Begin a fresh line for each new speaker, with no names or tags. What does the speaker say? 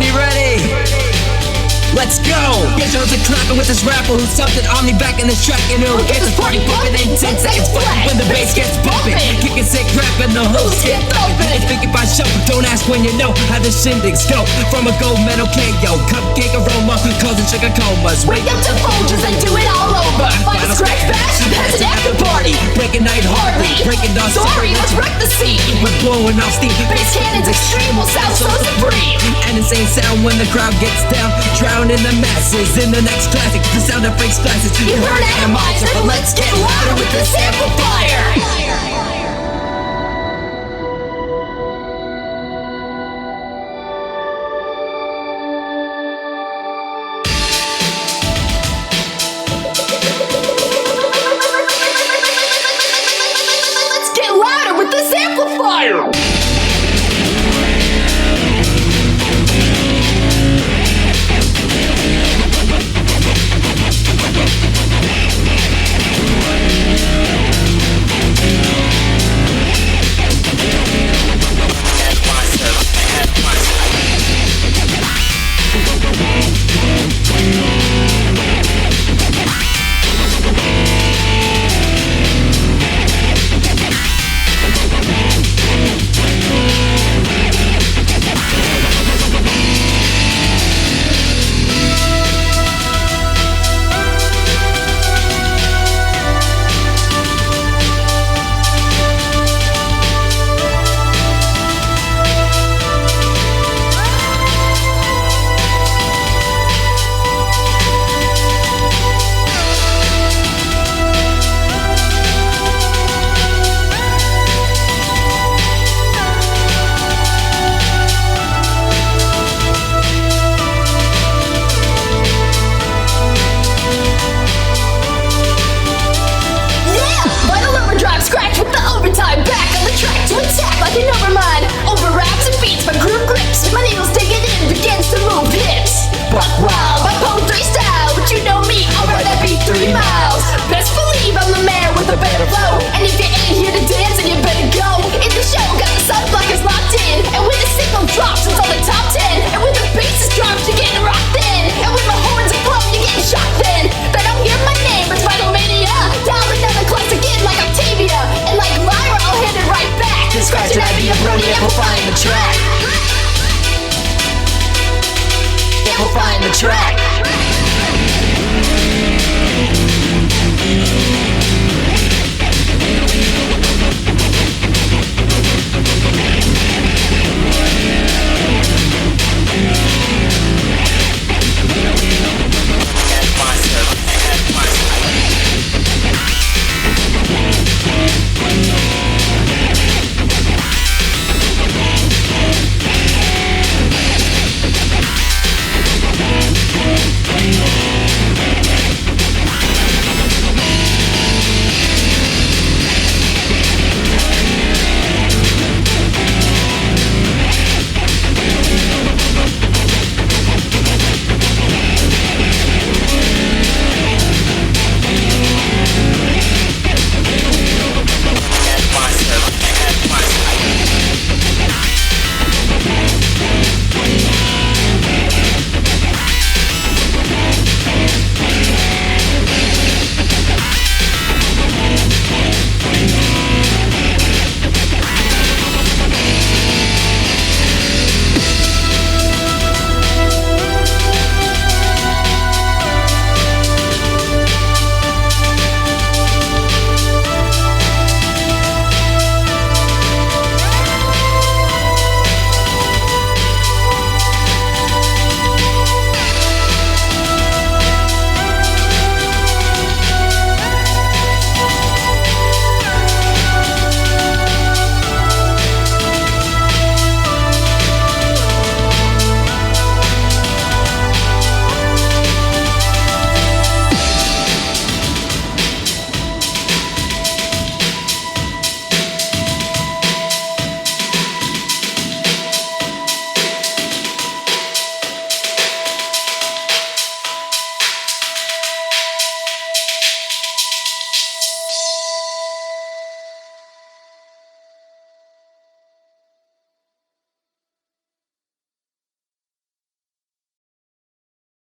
Brody ready? Let's go! Get Jones and clapping with this rapper who's something on me back in this track, and it'll get this party bumping in 10 seconds flat when the bass gets bumping. Kicking sick rap and the hooks get thumping. It's thinking by shuffle, don't ask when you know how the shindigs go. From a gold medal KO, cupcake aroma, causing sugar comas.
Wake up to Folgers and do it all over. Final scratch bash, that's an after party.
Breaking night hardly, breaking dawn.
Sorry, let's wreck the scene.
We're blowing off steam.
Bass cannons extreme will sound so supreme.
An insane sound when the crowd gets down. Drown in the masses in the next classic. The sound of fake splashes.
You heard Atomizer, but let's get louder with this amplifier. Let's get louder with this amplifier. Amplifying the track. Amplifying the track.